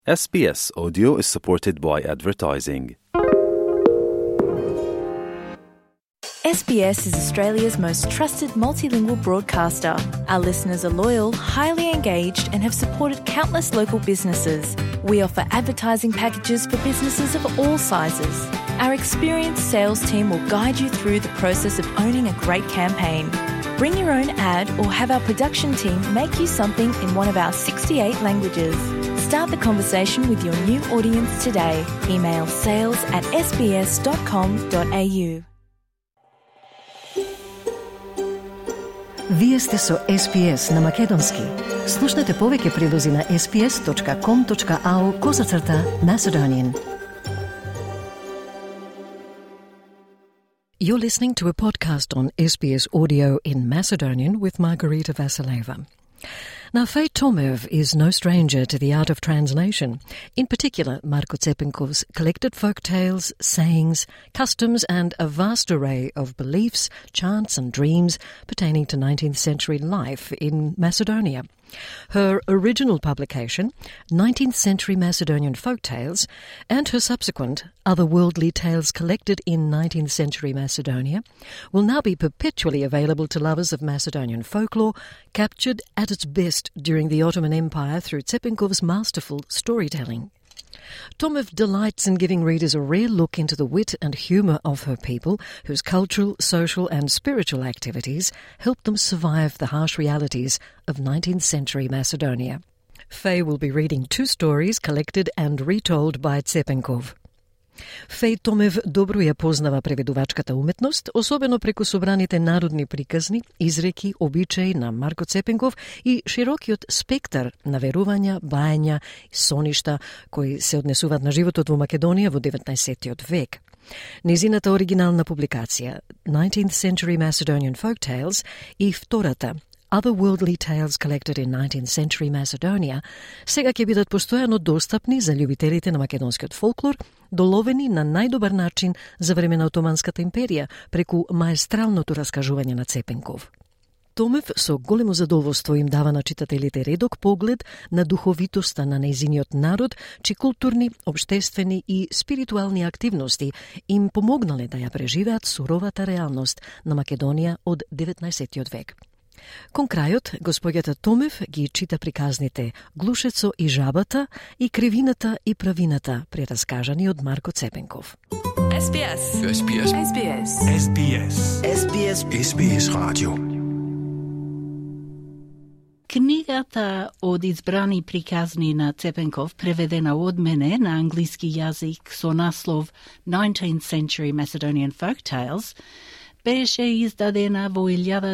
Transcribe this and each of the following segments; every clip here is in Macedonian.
SBS Audio is supported by advertising. SBS is Australia's most trusted multilingual broadcaster. Our listeners are loyal, highly engaged, and have supported countless local businesses. We offer advertising packages for businesses of all sizes. Our experienced sales team will guide you through the process of owning a great campaign. Bring your own ad or have our production team make you something in one of our 68 languages. Start the conversation with your new audience today. Email sales@sbs.com.au. Вие сте со SBS на Македонски. Слушнете повеќе прилози на sbs.com.au/Macedonian. You're listening to a podcast on SBS Audio in Macedonian with Margarita Vasileva. Now, Faye Tomev is no stranger to the art of translation, in particular Marko Cepenkov's collected folk tales, sayings, customs and a vast array of beliefs, chants and dreams pertaining to 19th century life in Macedonia. Her original publication, 19th Century Macedonian Folk Tales, and her subsequent Otherworldly Tales Collected in 19th Century Macedonia, will now be perpetually available to lovers of Macedonian folklore, captured at its best during the Ottoman Empire through Cepenkov's masterful storytelling. Tomev delights in giving readers a rare look into the wit and humour of her people, whose cultural, social and spiritual activities helped them survive the harsh realities of 19th century Macedonia. Faye will be reading two stories collected and retold by Cepenkov. Феј Томев добро ја познава преведувачката уметност, особено преку собраните народни приказни, изреки, обичаи на Марко Цепенков и широкиот спектар на верувања, бајања и соништа кои се однесуваат на животот во Македонија во 19. век. Незината оригинална публикација, 19th Century Macedonian Folk Tales, и втората, Otherworldly Tales Collected in 19th Century Macedonia, сега ќе бидат постојано достапни за љубителите на македонскиот фолклор, доловени на најдобар начин за време на Отоманската империја, преку маестралното раскажување на Цепенков. Томев со големо задоволство им дава на читателите редок поглед на духовитоста на нејзиниот народ, чии културни, обштествени и спиритуални активности им помогнале да ја преживеат суровата реалност на Македонија од 19. век. Кон крајот, господјата Томев ги чита приказните Глушецо и жабата и Кривината и правината, прераскажани од Марко Цепенков. SBS. SBS. SBS. SBS. SBS. SBS Radio. Книгата од избрани приказни на Цепенков, преведена од мене на англиски јазик со наслов 19th Century Macedonian Folk Tales, беше издадена во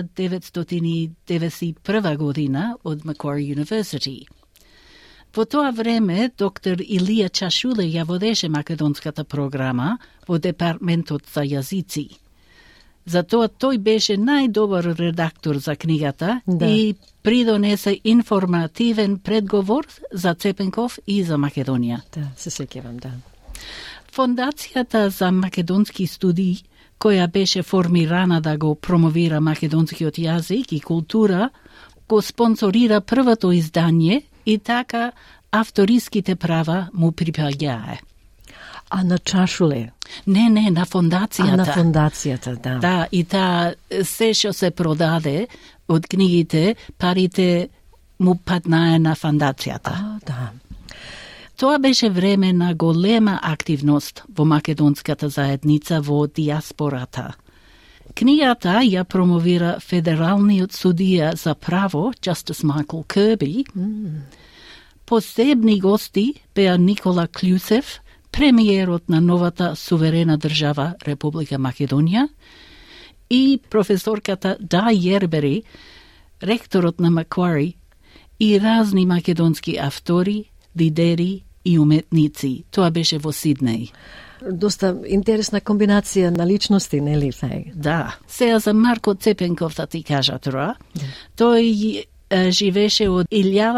1991 година од Macquarie University. Во тоа време, доктор Илија Чашуле ја водеше македонската програма во Департментот за јазици. Затоа тој беше најдобар редактор за книгата и придонесе информативен предговор за Цепенков и за Македонија. Да, се сеќавам, да. Фондацијата за македонски студии, која беше формирана да го промовира македонскиот јазик и култура, го спонсорира првото издање и така авториските права му припаѓае. А на Чашуле? Не, на фондацијата. А на фондацијата, да. Да, и таа се што се продаде од книгите, парите му паднае на фондацијата. А, да. Тоа беше време на голема активност во македонската заедница во диаспората. Книгата ја промовира федералниот судија за право, Justice Michael Kirby. Посебни гости беа Никола Клюсев, премиерот на новата суверена држава Република Македонија, и професорката Да Јербери, ректорот на Macquarie, и разни македонски автори, лидери и уметници. Тоа беше во Сиднеј. Доста интересна комбинација на личности, нели, Фај? Да. Сега за Марко Цепенков да ти кажа тоа. Тој живеше од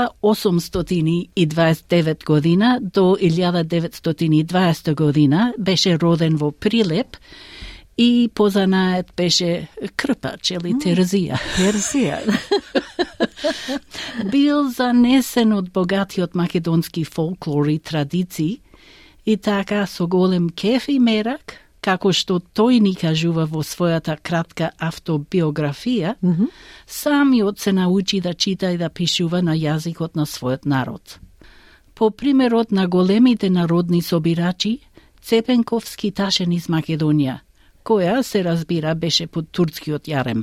1829 година до 1920 година, беше роден во Прилеп И познает беше крпач или терзија. Терзија. Бил занесен од богатиот македонски фолклор и традиции и така со голем кеф и мерак, како што тој ни кажува во својата кратка автобиографија, самиот се научи да чита и да пишува на јазикот на својот народ. По примерот на големите народни собирачи, Цепенков скиташе низ Македонија, која, се разбира, беше под турскиот јарем.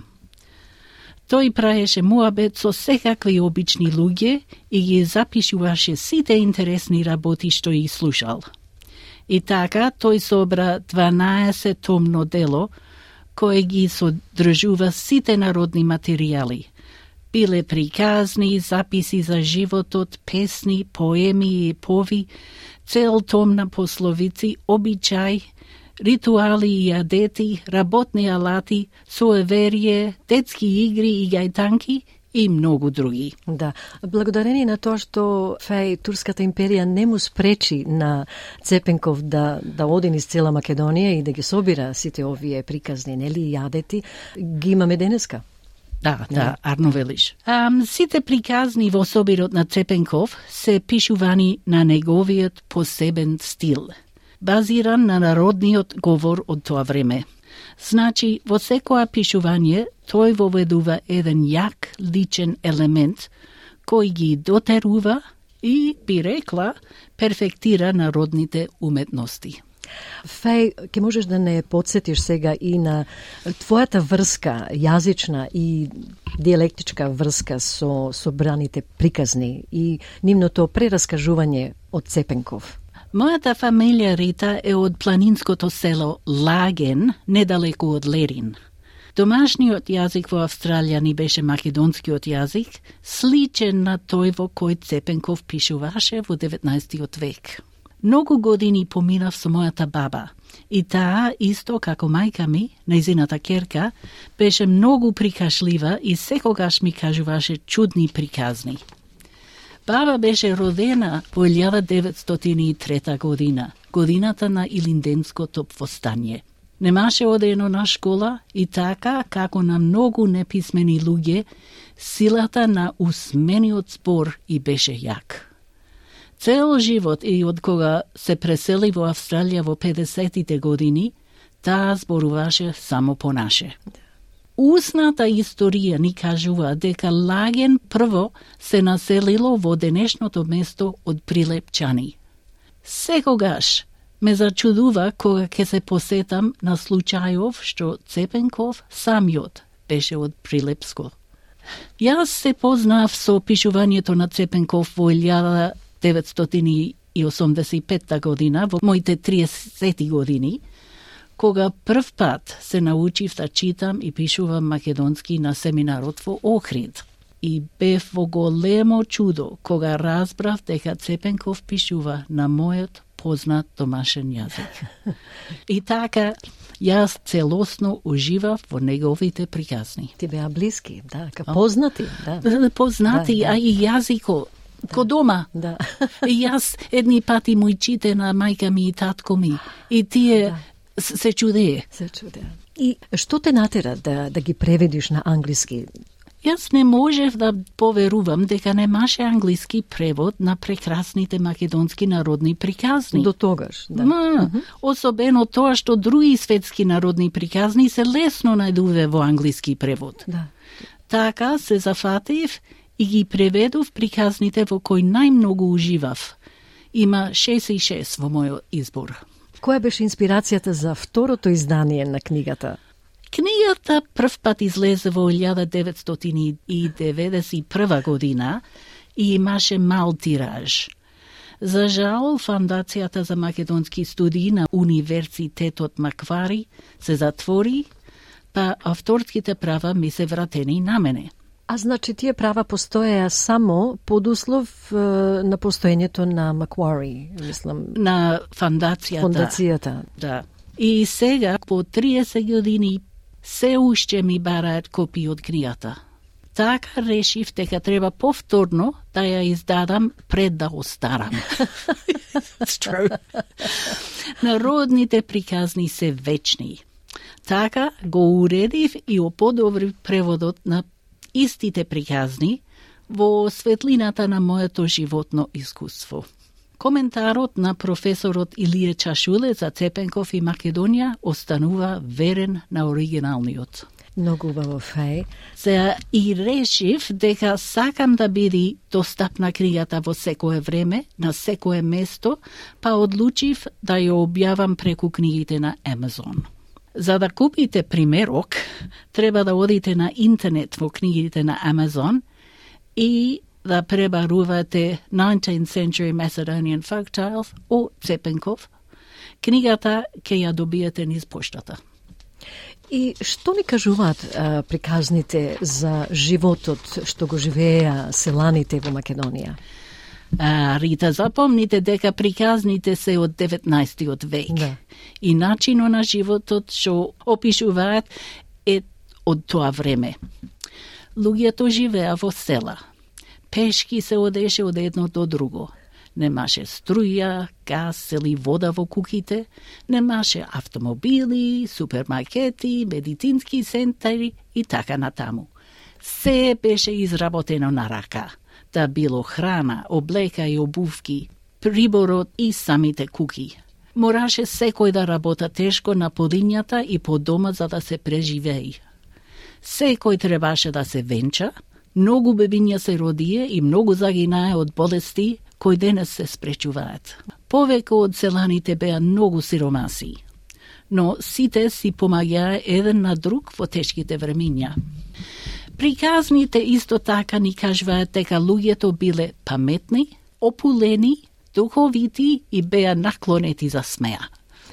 Тој праеше муабет со секакви обични луѓе и ги запишуваше сите интересни работи што ги слушал. И така тој собра 12-томно дело, кое ги содржува сите народни материјали. Биле приказни, записи за животот, песни, поеми и пови, цел том на пословици, обичај, ритуали и адети, работни алати, суеверие, детски игри и гајтанки и многу други. Да, благодарение на тоа што Турската империја не му спречи на Цепенков да оди низ цела Македонија и да ги собира сите овие приказни, нели, и адети, ги имаме денеска. Да, арно велиш. Сите приказни во собирот на Цепенков се пишувани на неговиот посебен стил, базиран на народниот говор од тоа време. Значи, во секоја пишување, тој воведува еден јак личен елемент, кој ги дотерува и, би рекла, перфектира народните уметности. Феј, ке можеш да не подсетиш сега и на твојата врска, јазична и диалектичка врска со собраните приказни и нивното прераскажување од Цепенков? Мојата фамилија Рита е од планинското село Лаген, недалеку од Лерин. Домашниот јазик во Австралија ни беше македонскиот јазик, сличен на тој во кој Цепенков пишуваше во 19 век. Многу години поминав со мојата баба и таа, исто како мајка ми, нејзината керка, беше многу прикашлива и секогаш ми кажуваше чудни приказни. Баба беше родена во 1903 година, годината на Илинденското повстание. Немаше одено на школа и така, како на многу неписмени луѓе, силата на усмениот збор и беше јак. Цел живот и од кога се пресели во Австралија во 50-тите години, таа зборуваше само по наше. Устната историја ни кажува дека Лаген прво се населило во денешното место од прилепчани. Секогаш ме зачудува кога ќе се посетам на случајов што Цепенков самиот беше од Прилепско. Јас се познав со пишувањето на Цепенков во 1985 година, во моите 30 години, кога прв пат се научив да читам и пишувам македонски на семинарот во Охрид. И бев во големо чудо кога разбрав дека Цепенков пишува на мојот познат домашен јазик. И така, јас целосно уживав во неговите приказни. Ти беа блиски, да, познати. Познати, а и јазико. Ко дома. Да. И јас едни пати мојчите на мајка ми и татко ми. И тие се чудеа. Се чудеа. И што те натера да ги преведиш на англиски? Јас не можев да поверувам дека немаше англиски превод на прекрасните македонски народни приказни. До тогаш, да. Особено тоа што други светски народни приказни се лесно најдуве во англиски превод. Да. Така се зафатив и ги преведов приказните во кои најмногу уживав. Има 66 во мојот избор. Која беше инспирацијата за второто издание на книгата? Книгата прв пат излезе во 1991 година и имаше мал тираж. За жал, Фондацијата за македонски студии на Универзитетот Маквари се затвори, па авторските права ми се вратени на мене. А значи тие права постоеа само под услов на постоењето на Маквари, мислам. На фондацијата. Да. И сега, по 30 години, се уште ми бараат копии од книгата. Така решив дека треба повторно да ја издадам пред да остарам. Народните приказни се вечни. Така го уредив и оподобрив преводот на истите приказни во светлината на моето животно искуство. Коментарот на професорот Илија Чашуле за Цепенков и Македонија останува верен на оригиналниот. Многу убаво, Феј. Се и решив дека сакам да биде достапна книгата во секое време, на секое место, па одлучив да ја објавам преку книгите на Амазон. За да купите примерок, треба да одите на интернет во книгите на Амазон и да пребарувате 19th Century Macedonian Folktales о Цепенков. Книгата ќе ја добиете низ поштата. И што ни кажуваат приказните за животот што го живееа селаните во Македонија? Рита, запомните дека приказните се од 19 век. Да. И начинот на животот што опишуваат е од тоа време. Луѓето живеа во села. Пешки се одеше од едно до друго. Немаше струја, газ или вода во куќите, немаше автомобили, супермаркети, медицински центри и така натаму. Се беше изработено на рака, да било храна, облека и обувки, приборот и самите куќи. Мораше секој да работа тешко на полињата и по дома за да се преживеи. Секој требаше да се венча, многу бебиња се родие и многу загинае од болести кои денес се спречуваат. Повеќе од селаните беа многу сиромаси, но сите си помаѓаа еден на друг во тешките времиња. Приказните исто така ни кажуваат дека луѓето биле паметни, опулени, духовити и беа наклонети за смеа.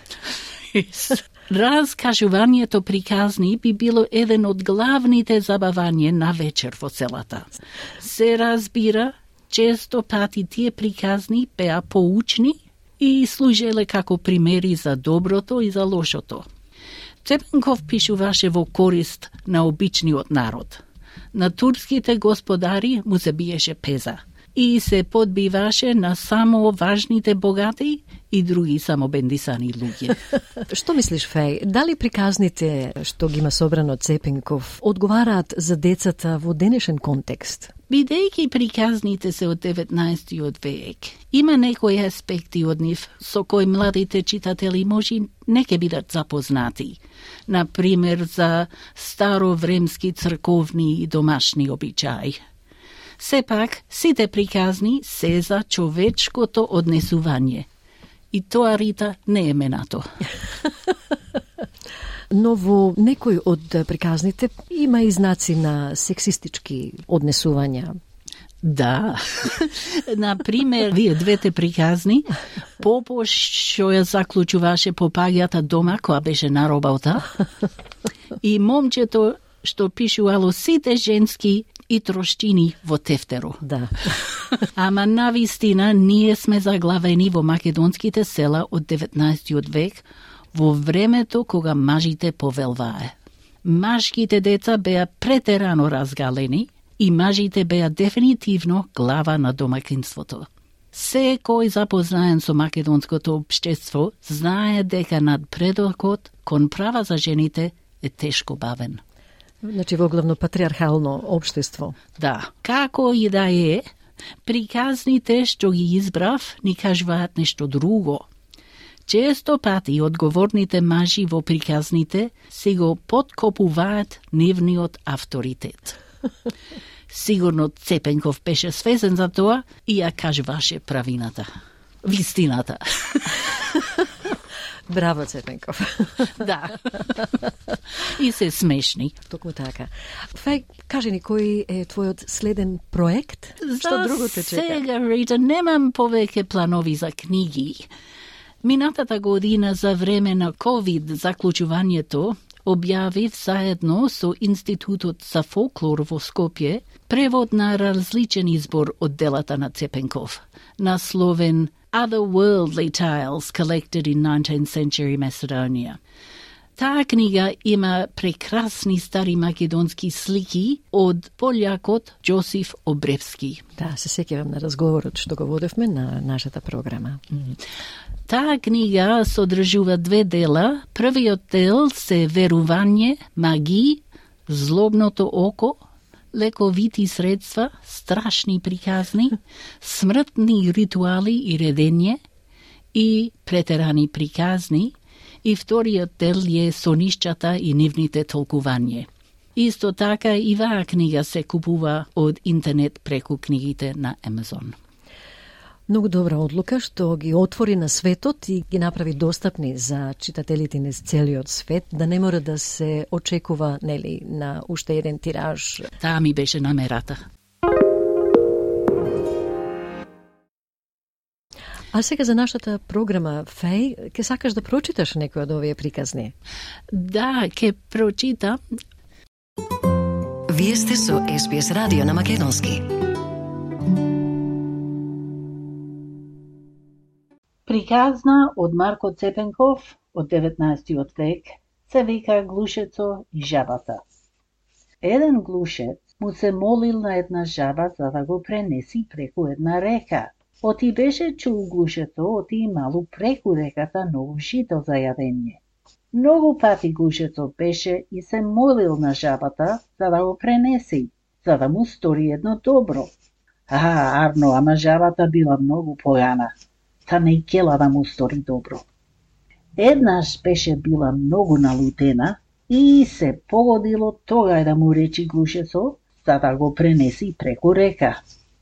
Разкажувањето приказни би било еден од главните забавања на вечер во селата. Се разбира, често пати тие приказни беа поучни и служеле како примери за доброто и за лошото. Цепенков пишуваше во корист на обичниот народ. На турските господари му се биеше пеза и се подбиваше на само важните богати и други самобендисани луѓе. Што мислиш, Феј? Дали приказните што ги има собрано Цепенков одговараат за децата во денешен контекст? Бидејќи приказните се од 19 век, има некои аспекти од нив со кои младите читатели може не ќе бидат запознати. Например, за старовремски црковни и домашни обичаи. Сепак, сите приказни се за човечкото однесување. И тоа, Рита, не е менато. Но во некои од приказните има и знаци на сексистички однесувања. Да. Например, вие двете приказни, Попо што ја заклучуваше попаѓата дома која беше на работа и момчето што пишувало сите женски и троштини во тефтеро. Да. Ама навистина ние сме заглавени во македонските села од 19 век, во времето кога мажите повелвае. Машките деца беа претерано разгалени и мажите беа дефинитивно глава на домакинството. Секој запознаен со македонското општество знае дека надпредокот кон права за жените е тешко бавен. Значи во главно патриархално општество. Да, како и да е, приказните што ги избрав ни кажуваат нешто друго. Често пати одговорните мажи во приказните си го подкопуваат нивниот авторитет. Сигурно Цепенков беше свесен за тоа и ја кажуваше правината. Вистината. Браво, Цепенков. Да. И се смешни. Токму така. Феј, кажи ни, кој е твојот следен проект? Што друго те чека? Сега, Рита, немам повеќе планови за книги. Минатата година за време на COVID заклучувањето објавив заедно со Институтот за фолклор во Скопје превод на различен избор од делата на Цепенков, насловен Otherworldly Tales Collected in 19th Century Macedonia. Таа книга има прекрасни стари македонски слики од полјакот Џосиф Обревски. Да, се сеќавам на разговорот што го водевме на нашата програма. Таа книга содржува 2 дела. Првиот дел се верување, магии, злобното око, лековити средства, страшни приказни, смртни ритуали и редење и претерани приказни, и вториот дел е сонишчата и нивните толкување. Исто така и ваа книга се купува од интернет преку книгите на Амазон. Многу добра одлука што ги отвори на светот и ги направи достапни за читателите низ целиот свет, да не мора да се очекува, нели, на уште еден тираж. Таа ми беше намерата. А сега за нашата програма, Феј, ке сакаш да прочиташ некој од овие приказни? Да, ке прочитам. Вие сте со SBS радио на македонски. Приказна од Марко Цепенков од 19 век се вика Глушецо и жабата. Еден глушец му се молил на една жаба за да го пренеси преку една река. Оти беше чул глушецо, оти имало преку реката ново жито за јадење. Многу пати глушецо беше и се молил на жабата за да го пренеси, за да му стори едно добро. Арно, ама жабата била многу појана. Та не ќела да му стори добро. Еднаш беше била многу налутена и се погодило тогај да му речи глушецо за да го пренеси преку река.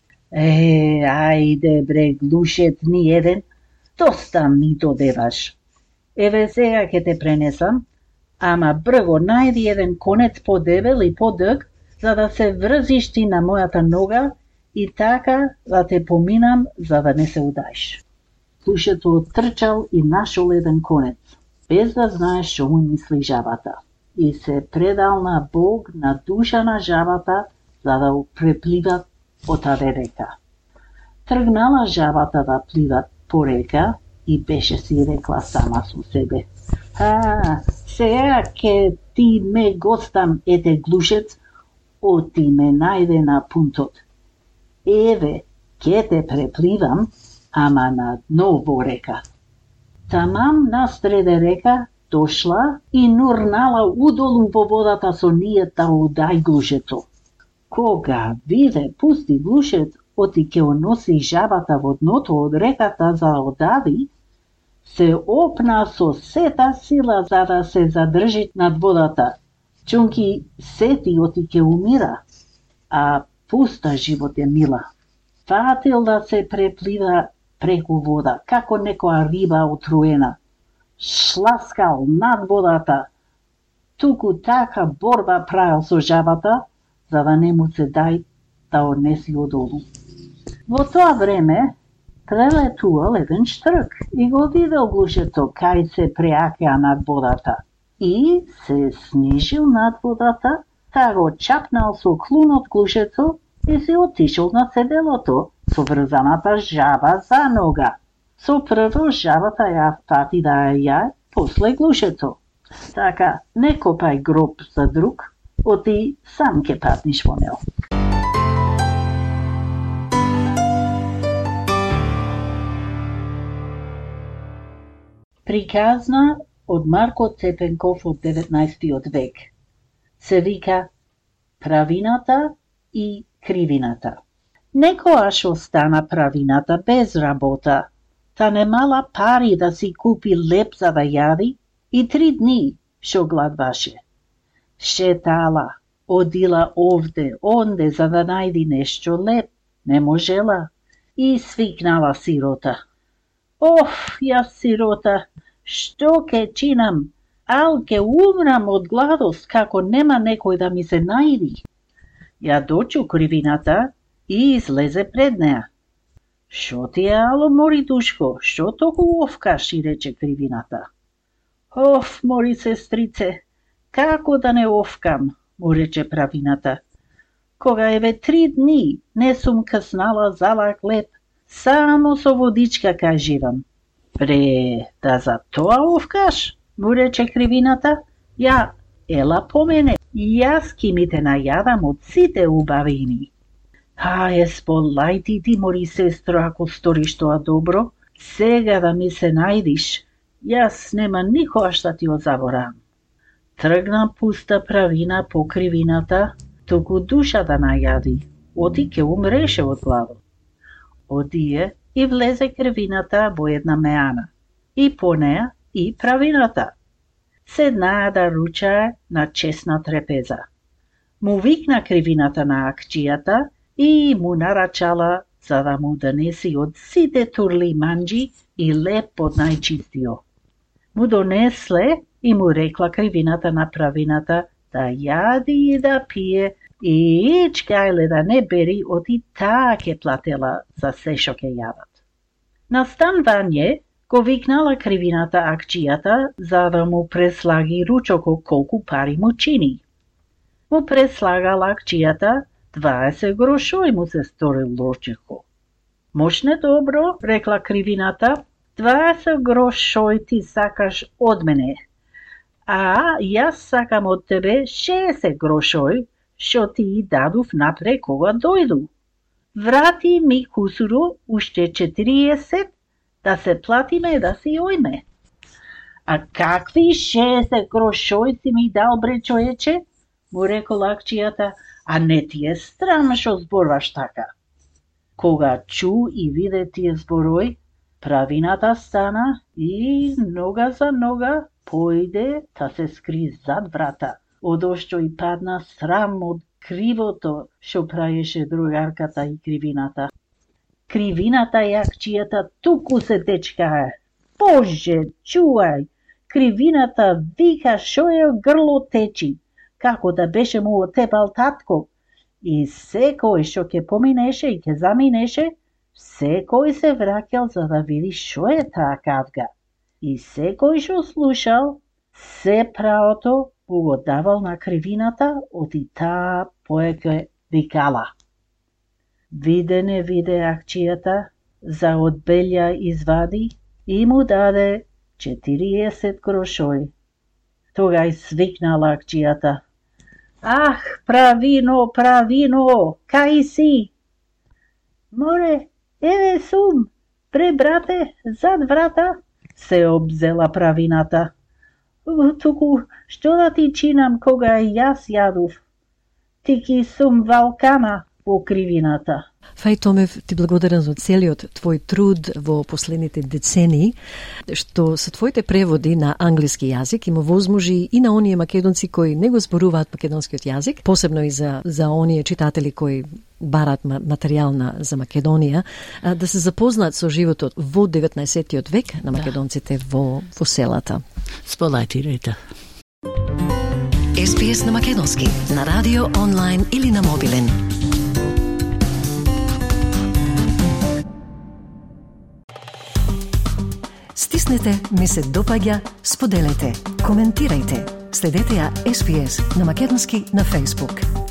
Ајде бре, глушец ни еден, доста ми додеваш. Еве сега ќе те пренесам, ама брго најди еден конец подебел и подъг, за да се врзиш ти на мојата нога и така да те поминам за да не се удаиш. Глушецо оттрчал и нашол еден конец, без да знае што му мисли жабата, и се предал на Бог, на душа на жабата, за да го препливат по таде река. Тргнала жабата да пливат по река и беше си рекла сама со себе. Сега ке ти ме гостам, ете глушец, оти ме најде на пунтот. Еве, ке те препливам, ама на дно во река. Тамам насреде река дошла и нурнала удолу во водата со нијет да удај глушецо. Кога виде пусти глушец, оти ке оноси жабата во дното од реката за да одави, се опна со сета сила за да се задржи над водата. Чунки сети оти ке умира, а пуста живот е мила. Фатил да се преплива преку вода, како некоја риба отруена. Шласкал над водата, туку така борба правил со жабата, за да не му се дај да однеси одолу. Во тоа време прелетувал еден штрк и го видел глушецо кај се преакеа над водата и се снижил над водата, та го чапнал со клунот глушецо и се отишол на седелото со врзаната жаба за нога. Со прво жабата ја фати да ја, после глушецо. Така, не копај гроб за друг, оти сам ке патниш во него. Приказна од Марко Цепенков од 19 век. Се вика Правината и кривината. Некојаш остана правината без работа, та немала пари да си купи леп за да јади и 3 дни шо гладваше. Шетала, одила овде, онде за да најди нешто леп, не можела и свикнала сирота. Јас сирота, што ке чинам? Ал ке умрам од гладост како нема некој да ми се најди. Ја дочу кривината и излезе пред неа. Шо ти е, ало, мори душко, што толку овкаш, и рече кривината. Мори сестрице, како да не овкам, му рече правината. Кога еве 3 дни не сум каснала залак леп, само со водичка кај живам. Пре, да за тоа овкаш? Му рече кривината, ја, ела по мене, јас ки ми те најадам од сите убавини. Есполај ти мори сестро, ако сториш тоа добро, сега да ми се најдиш, јас нема никога што ти озаборам. Тргна пуста правина по кривината, туку душа да најади, оти ке умреше од глава. Одие и влезе кривината во една меана, и по неа и правината. Седнаа да ручае на чесна трепеза. Му викна кривината на акчијата и му нарачала за да му донеси од сите турли манџи и леп од најчистио. Му донесле и му рекла кривината на правината да јади и да пие и ичкајле да не бери, оти таа ке платела за се шо ке јадат. Настанвање го викнала кривината акчијата за да му преслаги ручоко колку пари му чини. Му преслагала акчијата 20 грошој му се сторил ручеко. Мошне добро, рекла кривината, 20 грошој ти сакаш од мене, а јас сакам од тебе 60 грошој, шо ти дадов напре кога дојду. Врати ми кусуро уште 40 да се платиме да си ојме. А какви 60 грошој си ми дал, бре човече? Му рекол акчијата, а не ти е страм шо зборваш така. Кога чу и виде тие зборој, правината стана и нога за нога појде да се скри зад врата, одошто и падна срам од кривото шо праеше другарката и кривината. Кривината и акчијата туку се дечкае. Боже, чувај! Кривината вика шо е грло течи, како да беше му отепал татко. И секој шо ке поминеше и ке заминеше, секој се враќал за да види шо е таа кавга. И секој шо слушал, се правото го давал на кривината, оти таа поеќе викала. Виде не виде акчијата, за одбелја извади и му даде 40 грошој. Тогај свикнала акчијата. Ах, правино, правино, кај си? Море, еве сум, пре брате, зад врата, се обзела правината. Туку, што да ти чинам кога јас јадов? Ти ки сум валкана во кривината. Фај Томев, ти благодарам за целиот твој труд во последните децении, што со твоите преводи на англиски јазик им возможи и на оние македонци кои не го зборуваат македонскиот јазик, посебно и за оние читатели кои барат материјал за Македонија, да се запознаат со животот во 19. век на македонците во селата. Сполајтирайте. SPS на македонски, на радио, онлайн или на мобилен. Стиснете, ми се допаѓа, споделете, коментирајте. Следете ја SPS на македонски на Facebook.